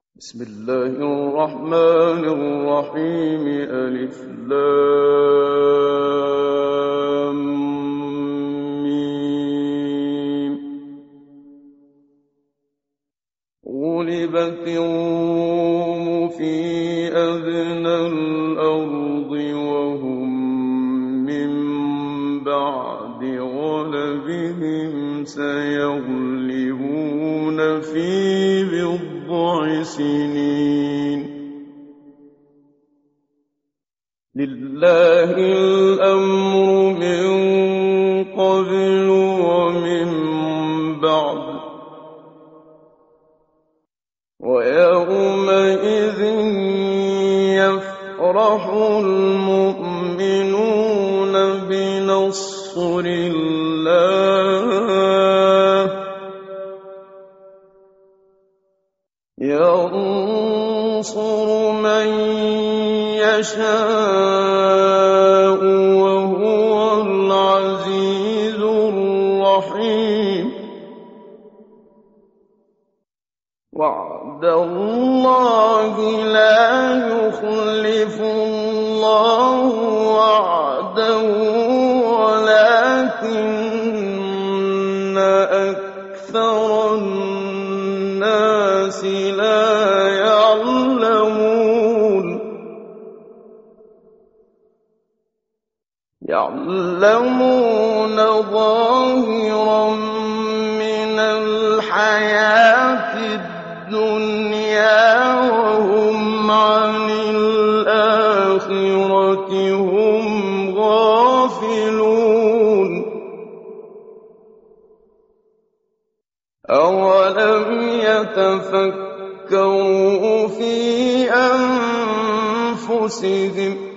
بسم الله الرحمن الرحيم. ألف لام ميم. غلبت الروم في أدنى الأرض وهم من بعد غلبهم سيغلبون في بضع سنين. لله الأمر من قبل ومن بعد ويومئذ يفرح المؤمنون بنصر الله ينصر من يشاء وهو العزيز الرحيم. وعد الله لا يخلف الله وعده ولكن أكثر الناس لا يعلمون ظاهرا من الحياة الدنيا وهم عن الآخرة هم غافلون. أولم يتفكروا في أنفسهم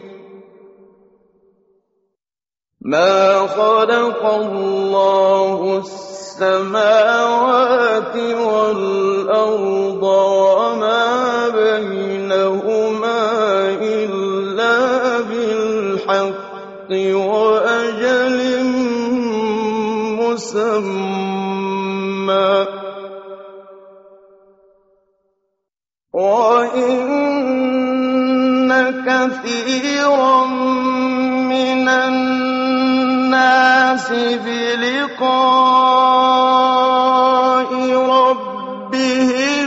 ما خلق الله السماوات والأرض وما بينهما إلا بالحق وأجل مسمى وإن كثيرا من الناس بلقاء ربهم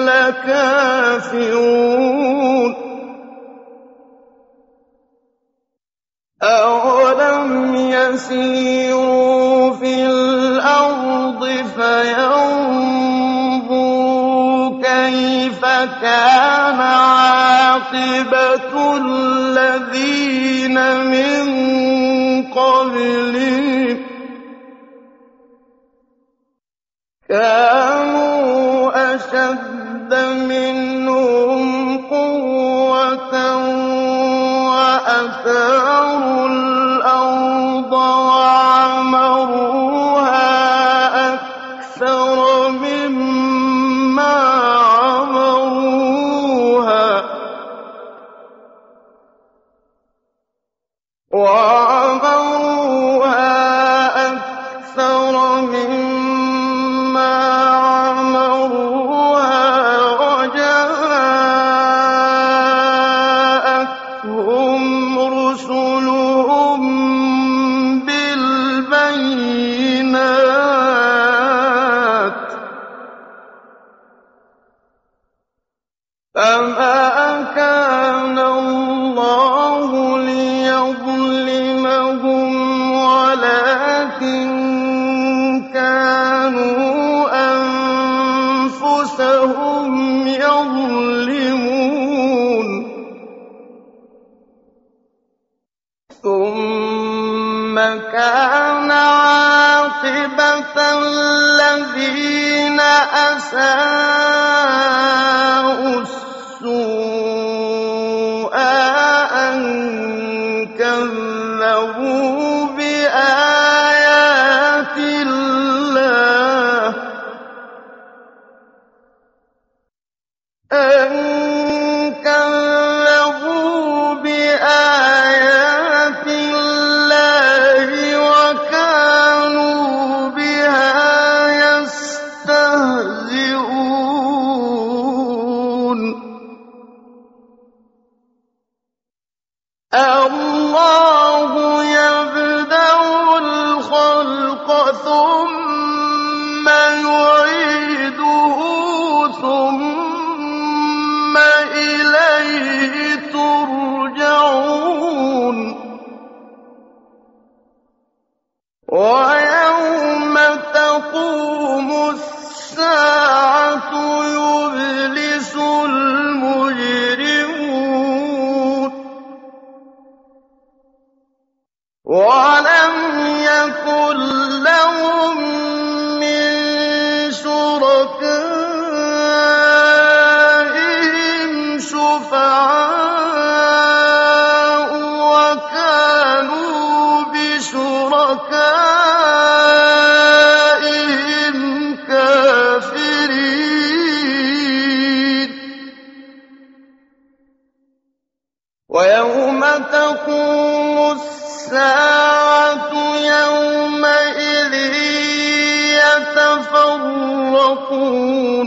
لكافرون. أولم يسيروا في الأرض فينظروا كيف كان عاقبة الذين من قبلهم كانوا أشد منهم قوة وأثاروا الأرض وعمروها أكثر مما عمروها وجاءتهم رسلهم بالبينات فما كان الله ليظلمهم ولكن كانوا أنفسهم يظلمون. ثم كان عاقبة الذين أساءوا السوء أن كذبوا بآيات الله وكانوا بها يستهزئون. وَلَمْ يَكُن لَّهُم مِّن شُرَكَائِهِمْ شُفَعَاءُ وَكَانُوا بِشُرَكَائِهِمْ كَافِرِينَ وَيَوْمَ تَقُومُ السَّاعَةُ يَوْمَئِذٍ يَتَفَرَّقُونَ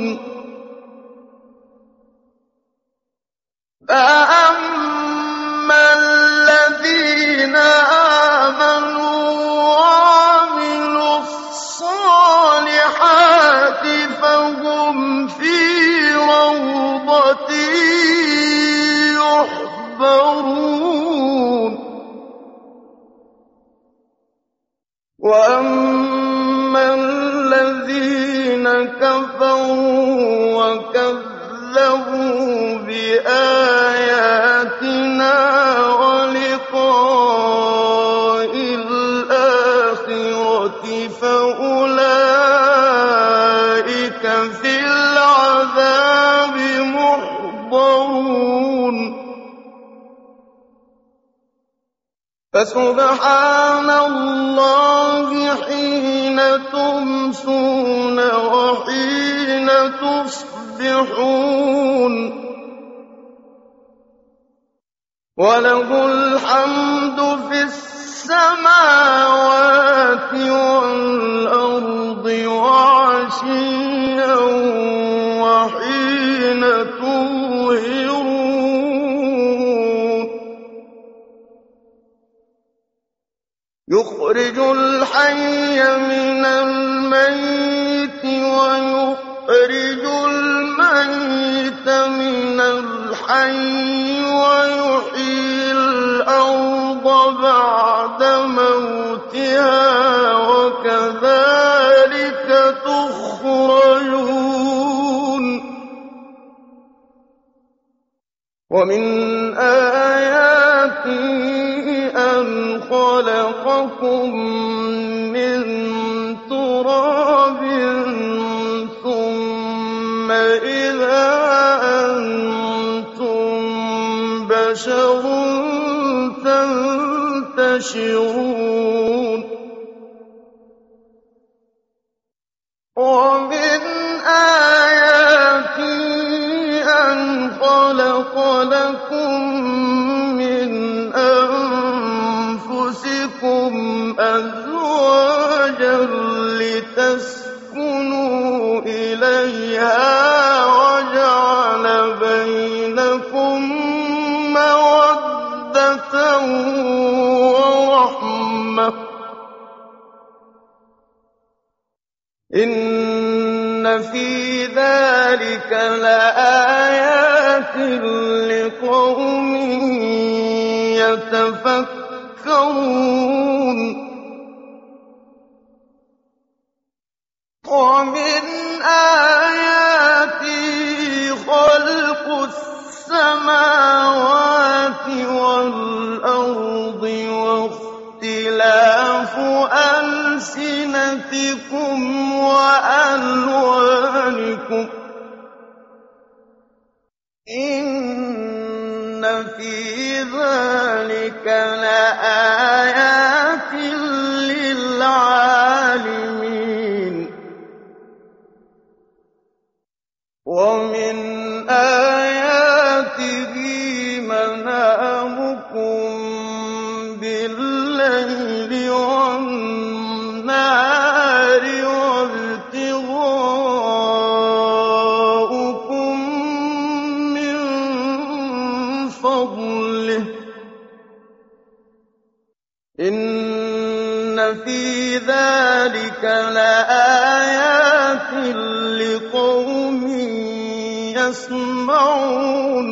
فَأَمَّا الَّذِينَ آمَنُوا وَعَمِلُوا الصَّالِحَاتِ فَهُمْ فِي رَوْضَةٍ يُحْبَرُونَ وَأَمَّا الَّذِينَ كَفَرُوا وَكَذَّبُوا بِآيَاتِنَا وَلِقَاءِ الْآخِرَةِ فَأُولَٰئِكَ فِي الْعَذَابِ مُحْضَرُونَ فَسُبْحَانَ اللَّهِ حِينَ تُمْسُونَ وَحِينَ تُصْبِحُونَ وَلَهُ الْحَمْدُ فِي السَّمَاوَاتِ وَالْأَرْضِ وَعَشِيًّا وَحِينَ تُظْهِرُونَ يُخْرِجُ الْحَيَّ مِنَ الْمَيِّتِ وَيُخْرِجُ الْمَيِّتَ مِنَ الْحَيِّ وَيُحْيِي الْأَرْضَ بَعْدَ مَوْتِهَا وَكَذَٰلِكَ تُخْرَجُونَ وَمِنْ آيَاتِهِ أَنْ خَلَقَكُم مِّن تُرَابٍ ثُمَّ إِذَا أَنتُم بَشَرٌ تَنتَشِرُونَ وَمِنْ آيَاتِهِ أَنْ خَلَقَ لَكُم مِّنْ أَنفُسِكُمْ أَزْوَاجًا لِّتَسْكُنُوا إِلَيْهَا وَجَعَلَ بَيْنَكُم مَّوَدَّةً وَرَحْمَةً ۚ إِنَّ فِي ذَٰلِكَ لَآيَاتٍ لِّقَوْمٍ يَتَفَكَّرُونَ وَمِنْ آيَاتِهِ خَلْقُ السَّمَاوَاتِ وَالْأَرْضِ وَاخْتِلَافُ أَلْسِنَتِكُمْ وَأَلْوَانِكُمْ ۚ إِنَّ فِي ذَٰلِكَ لَآيَاتٍ لِّلْعَالِمِينَ وَمِنْ آيَاتِهِ مَنَامُكُم بِاللَّيْلِ وَالنَّهَارِ وَابْتِغَاؤُكُم مِّن فَضْلِهِ ۚ إِنَّ فِي ذَٰلِكَ لَآيَاتٍ لِّقَوْمٍ يَسْمَعُونَ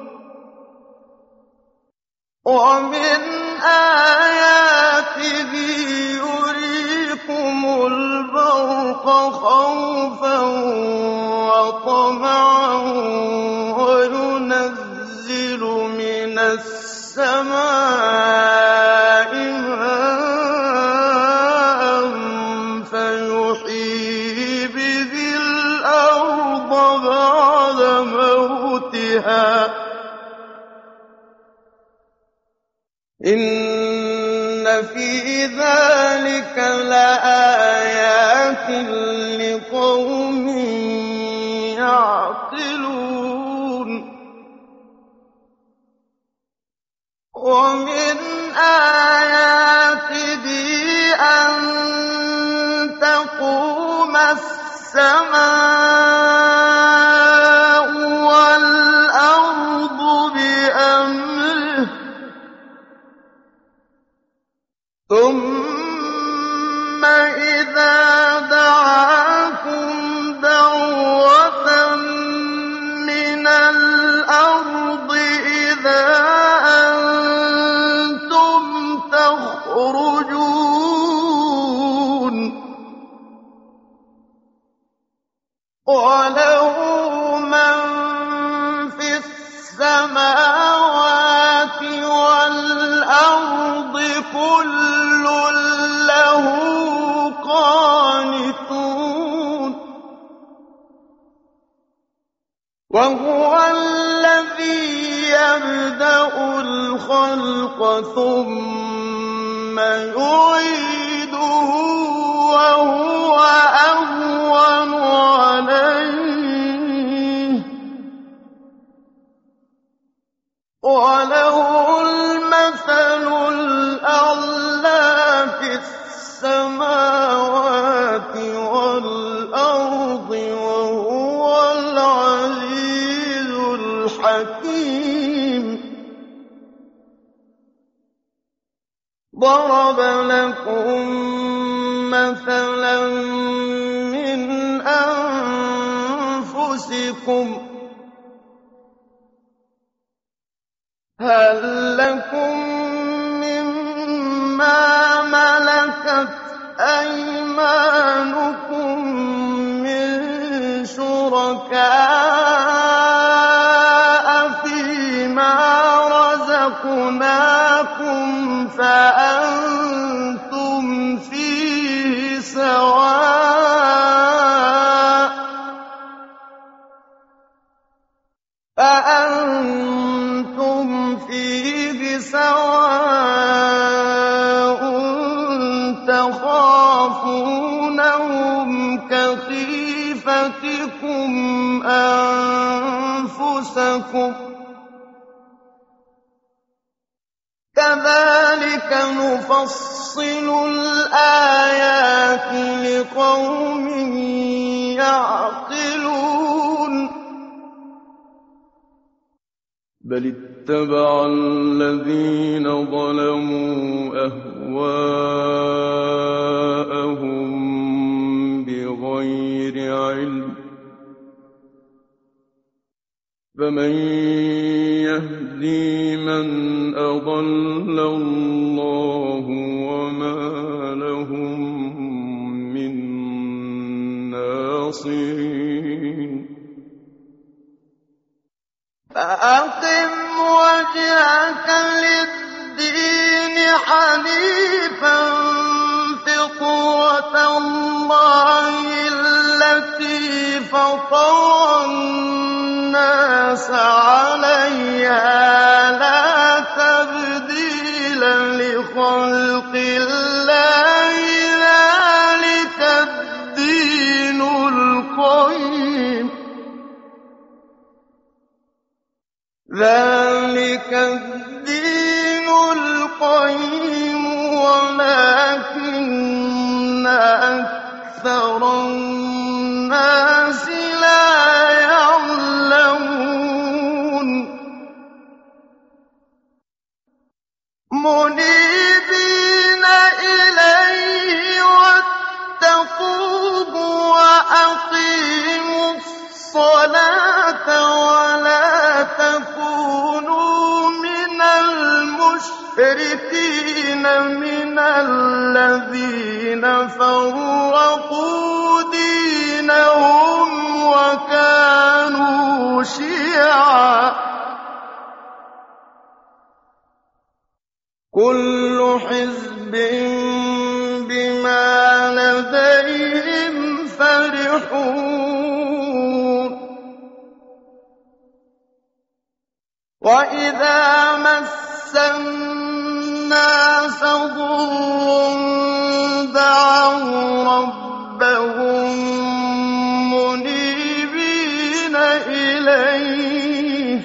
وَمِنْ آيَاتِهِ يُرِيكُمُ الْبَرْقَ خَوْفًا وَطَمَعًا وَيُنَزِّلُ مِنَ السَّمَاءِ مَاءً قوتها إن في ذلك لآيات لقوم يعقلون ومن آياته أن تقوم السماء والأرض بأمره ثم إذا دعاكم دعوة من الأرض إذا أنتم تخرجون وله من في السماوات والأرض كل له قانتون وهو الذي يبدأ الخلق ثم يعيده وهو أهون عليه وله المثل الأعلى في السماوات والأرض وهو العزيز الحكيم ضرب لكم مثلا من أنفسكم هل لكم مما ملكت أيمانكم من شركاء فيما رزقناكم فأنتم فيه سواء تخافونهم كخيفتكم أنفسكم كذلك نفصل الآيات لقوم يعقلون بل اتبع الذين ظلموا أهواءهم بغير علم فمن يهدي من أضل الله وما لهم من ناصرين فأقم وجهك للدين حنيفا فطرة الله التي فطر الناس عليها لا تبديل لخلق الله ذلك الدين القيم ذلك الدين القيم ولكن أكثر الناس لا يعلمون منيبين إليه واتقوه وأقيموا الصلاة ولا تكونوا من المشركين من الذين فرقوا دينهم وكانوا شيعا كل حزب بما لديهم فرحون وَإِذَا مَسَّ النَّاسَ ضُرٌّ دَعَوْا رَبَّهُم مُّنِيبِينَ إِلَيْهِ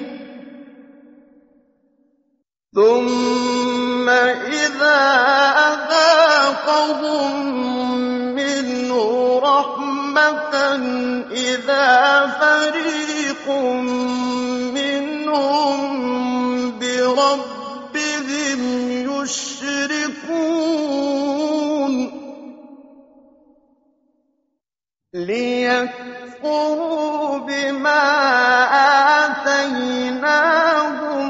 ثُمَّ إِذَا أَذَاقَهُم مِّنْهُ رَحْمَةً إِذَا فَرِيقٌ مِّنْهُم بِرَبِّهِمْ يُشْرِكُونَ لِيَكْفُرُوا بِمَا آتَيْنَاهُمْ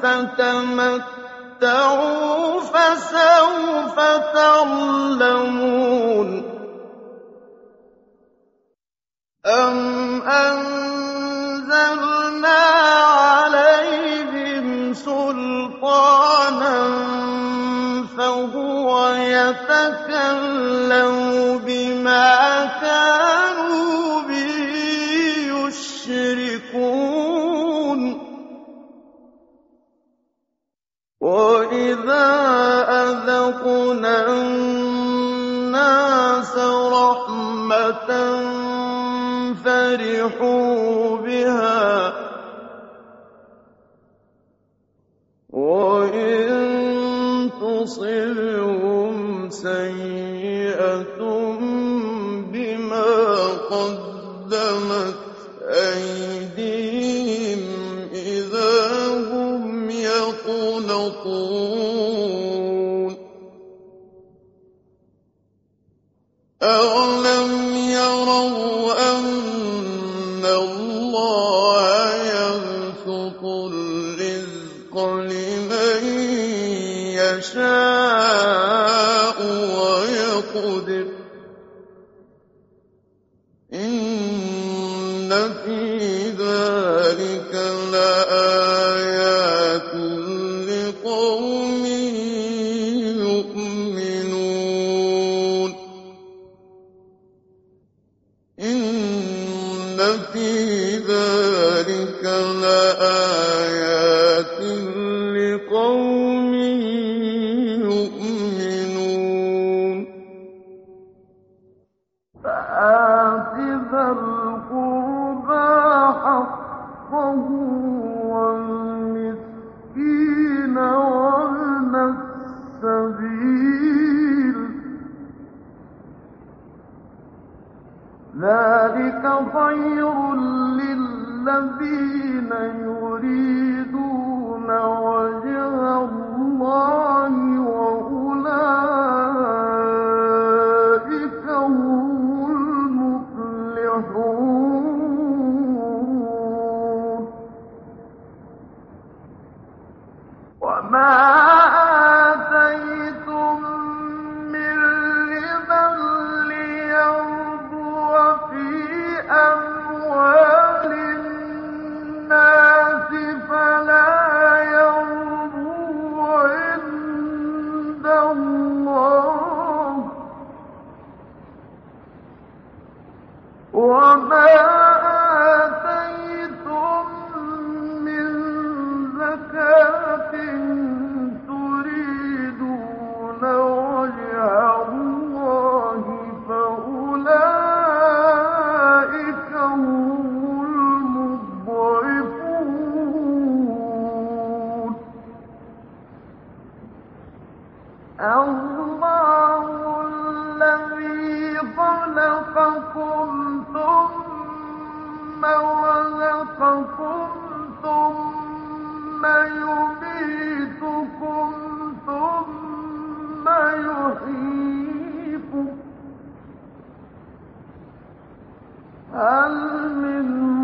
فَتَمَتَّعُوا فَسَوْفَ تَعْلَمُونَ أَمْ أَنزَلْنَا عَلَيْهِمْ سُلْطَانًا فَهُوَ يَتَكَلَّمُ بِمَا كَانُوا بِهِ يُشْرِكُونَ وَإِذَا أَذَقْنَا النَّاسَ رَحْمَةً فَرِحُوا بِهَا وَإِن تُصِبْهُمْ سَيِّئَةٌ بِمَا قَدَّمَتْ أَيْدِيهِمْ إِذَا هُمْ يَقْنَطُونَ أَوَلَمْ يَرَوْا أَنَّ اللَّهَ يَبْسُطُ الرِّزْقَ لِمَن يَشَاءُ وَيَقْدِرُ إِنَّ فِي ذَلِكَ لَآيَاتٍ لِقَوْمٍ يُؤْمِنُونَ إِنَّ فِي ذَلِكَ لَآيَاتٍ لِقَوْمٍ يُؤْمِنُونَ فَآتِ ذَا الْقُرْبَىٰ حَقَّهُ وَالْمِسْكِينَ وَابْنَ السَّبِيلِ ذَٰلِكَ خَيْرٌ لِّلَّذِينَ يُرِيدُونَ وَجْهَ اللَّهِ وَأُولَٰئِكَ هُمُ الْمُفْلِحُونَ وَمَا آتَيْتُم مِّن رِّبًا لِّيَرْبُوَ فِي أَمْوَالِ النَّاسِ فَلَا يَرْبُو عِندَ اللَّهِ ۖ وَمَا آتَيْتُم مِّن زَكَاةٍ تُرِيدُونَ وَجْهَ اللَّهِ فَأُولَٰئِكَ هُمُ الْمُضْعِفُونَ اللَّهُ الَّذِي خَلَقَكُمْ ثُمَّ رَزَقَكُمْ ثُمَّ يُمِيتُكُمْ ثُمَّ يُحْيِيكُمْ هَلْ مِن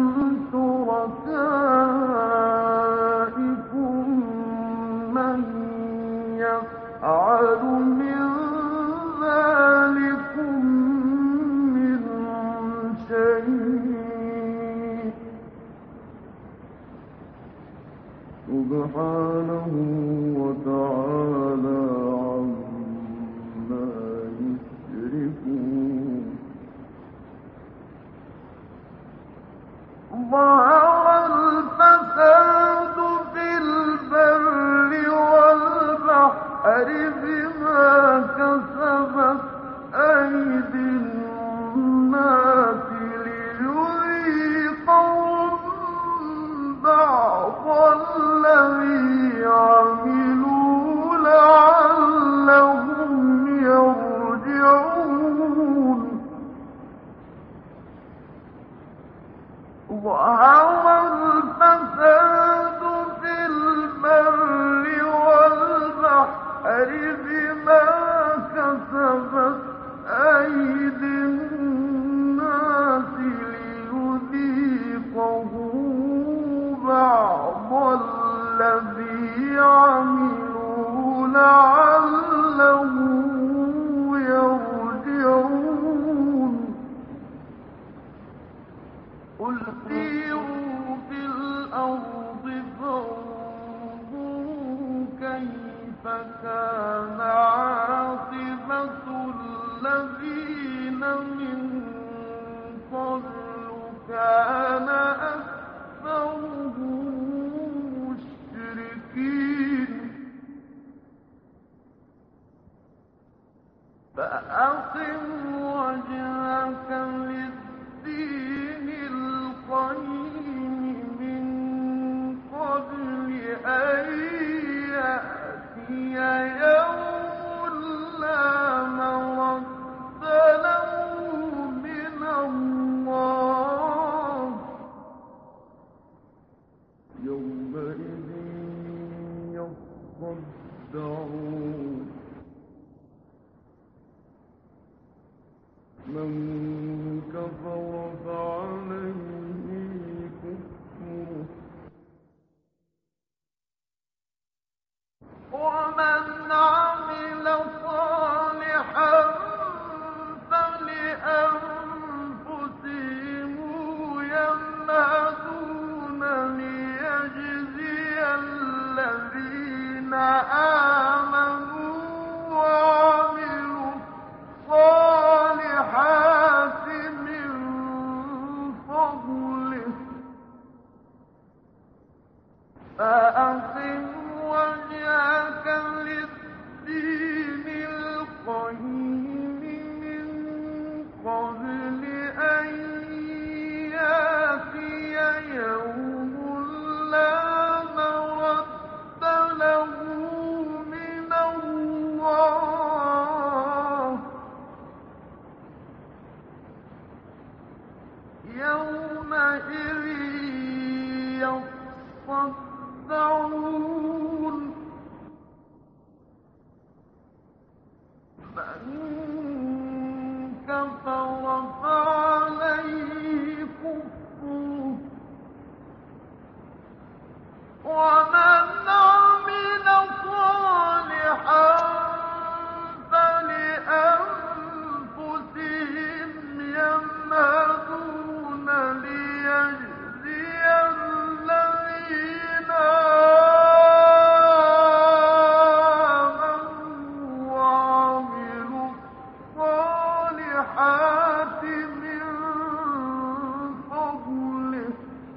شُرَكَائِكُم مَّن يَفْعَلُ مِن ذَٰلِكُم مِّن شَيْءٍ سُبْحَانَهُ وَتَعَالَىٰ عَمَّا يُشْرِكُونَ ظَهَرَ الْفَسَادُ فِي الذي عملوا لعلهم يرجعون ظهر الفساد في البر والبحر بما كسبت أيدي الناس ليذيقهم بعض الذي عملوا لعلهم يرجعون قل سيروا في الأرض فانظروا كيف كان عاقبة الذين من قبل كان أكثرهم مشركين فأقم وجهك للدين القيم من قبل أن يأتي يوم لا مرد له من الله يومئذ يصدعون من كفر فعليه كفره ومن عمل صالحا فلأنفسهم يمهدون ليجزي الذين آمنوا وعملوا الصالحات من فضله فأقم وجهك للدين القيم من قبل أن يأتي يوم لا مرد له من الله يومئذ يصدعون من كفر فعليه كفره ومن عمل صالحا فلأنفسهم يمهدون ليجزي الذين آمنوا وعملوا الصالحات من فضله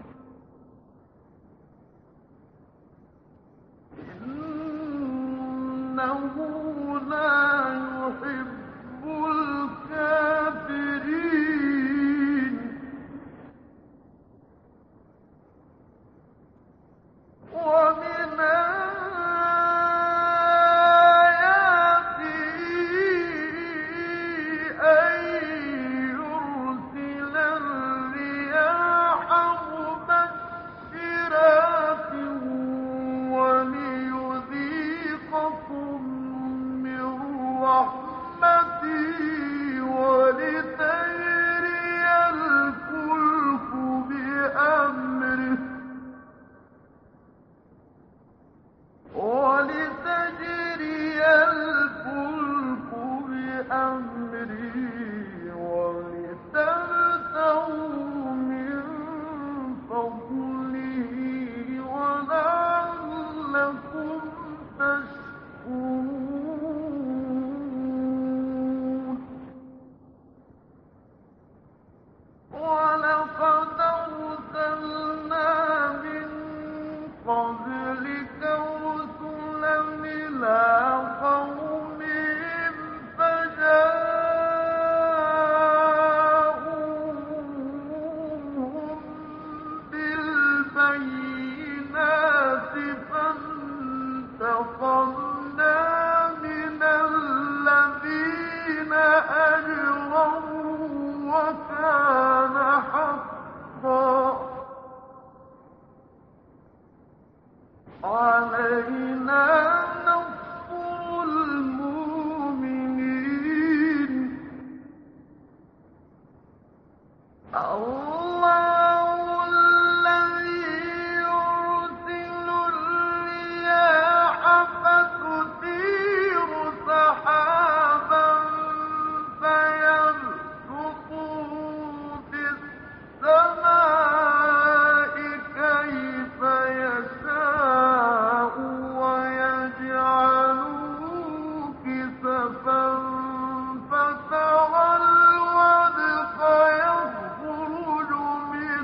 إنه لا يحب الكافرين ومن آياته أن يرسل الرياح مبشرات وليذيقكم علينا نصر المؤمنين الله الذي يرسل الرياح فتثير سحابا فيبسطه في السماء كيف يشاء ويجعله كسفا فترى الودق يخرج من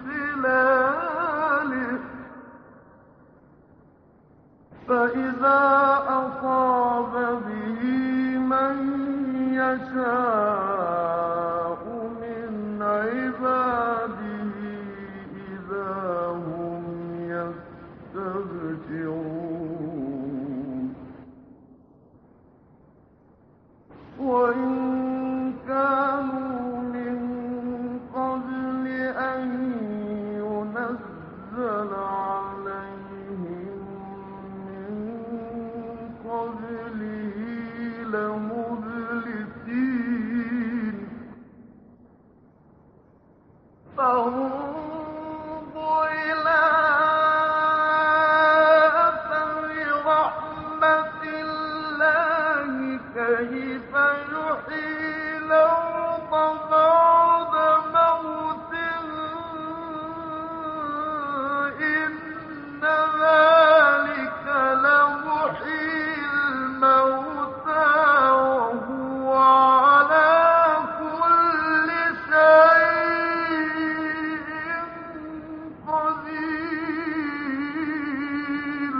خلاله فإذا أصاب به من يشاء من عباده إذا هم يستبشرون وإن كانوا من قبل أن ينزل عليهم من قبله لمبلسين فانظر إلى أثر رحمة الله كيف يحيي الأرض بعد موتها إن ذلك لمحيي الموتى وهو على كل شيء قدير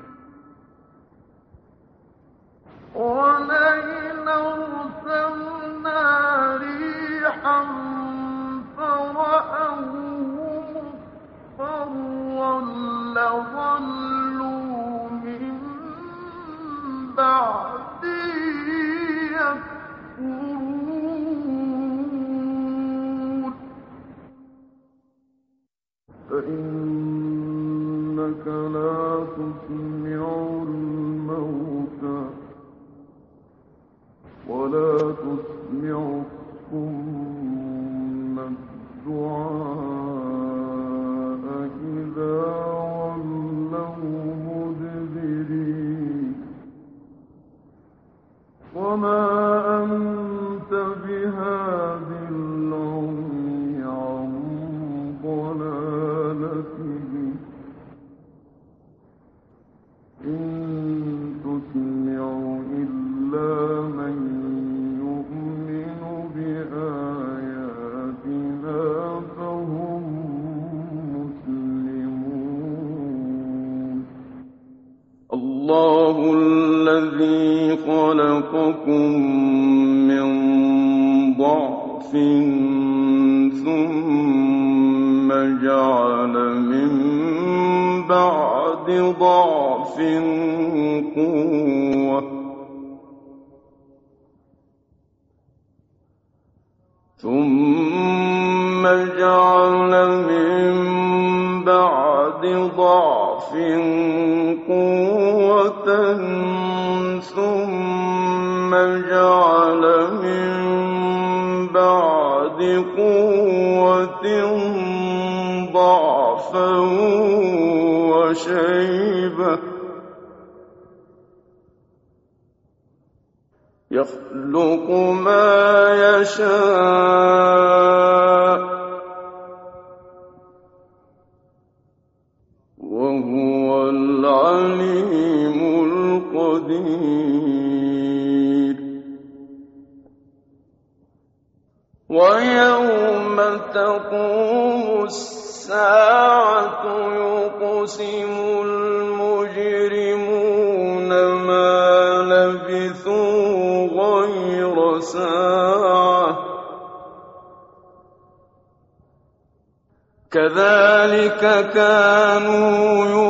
ولئن أرسلنا ريحا فرأوه مصفرا لظلوا من بعده يكفرون فإنك لا تسمع الموتى ولا تسمع الصم الدعاء إذا ولوا مدبرين وما أنت بهاد العمي عن ضلالتهم إن تسمع إلا من يؤمن بآياتنا فهم مسلمون الله الذي خلقكم من ضعف ثم جعل من بعد ضعف قوة ثم جعل من بعد ضعف قوة ثم جعل من بعد قوة ضعفا وشيبة يخلق ما يشاء وهو العليم القدير ويوم تقوم الساعة يقسم المجرمون ما لبثوا غير ساعة كذلك كانوا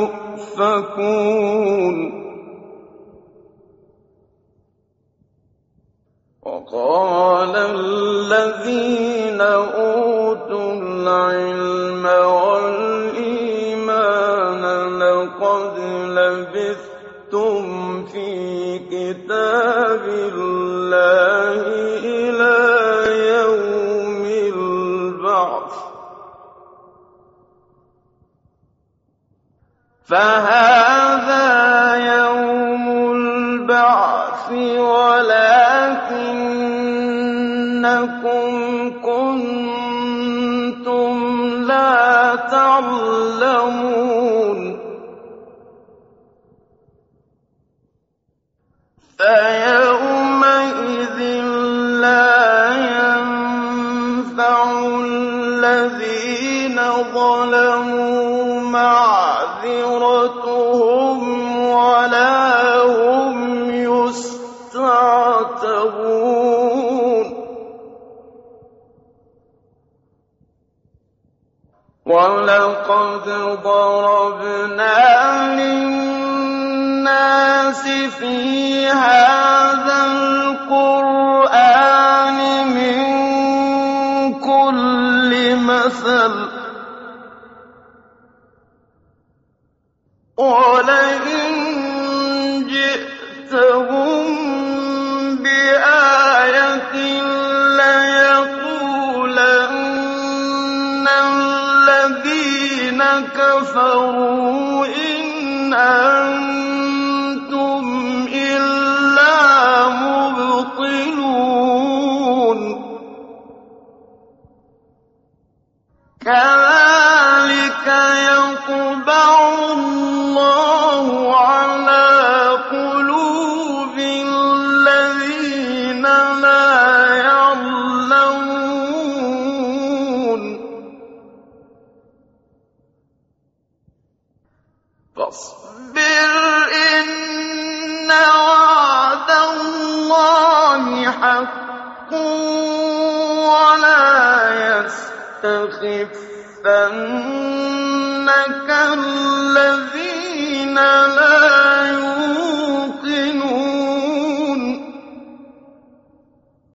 يؤفكون وقال الذين أوتوا العلم والإيمان لقد لقد لبثتم في كتاب الله إلى يوم البعث فهذا يوم البعث ولكنكم كنتم لا تعلمون فيومئذ لا ينفع الذين ظلموا معذرتهم ولا هم يستعتبون ولقد ضربنا للناس في هذا القرآن من كل مثل ولئن جئتهم بآية ليقولن الذين كفروا إن أنتم إلا مبطلون كذلك يطبع الله على قلوب الذين لا يعلمون فاصبر إن وعد الله حق ولا يستخفنك الذين لا